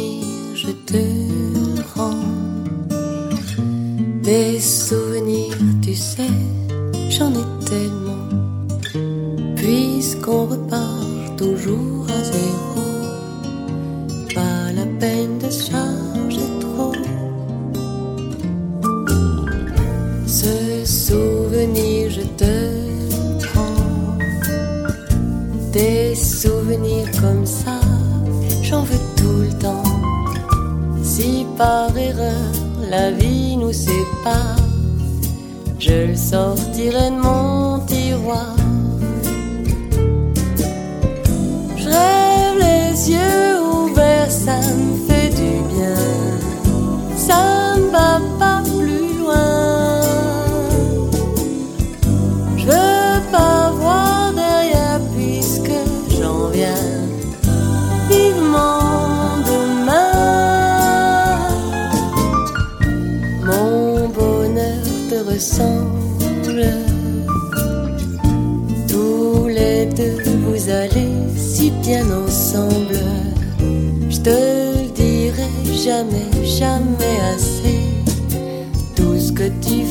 souvenirs, je te rends. Des souvenirs, tu sais, j'en ai tellement. Puisqu'on repart toujours à zéro, pas la peine de se charger trop. Ce souvenir, je te prends. Des souvenirs comme ça, j'en veux tout le temps. Si par erreur la vie nous sépare, je le sortirai de mon tiroir. Je rêve les yeux ouverts, ça me fait du bien. Ça ne va pas plus loin. Je veux pas voir derrière puisque j'en viens vivement demain. Mon bonheur te ressemble. Tous les deux vous allez si bien ensemble. Je te le dirai jamais, jamais assez. Tout ce que tu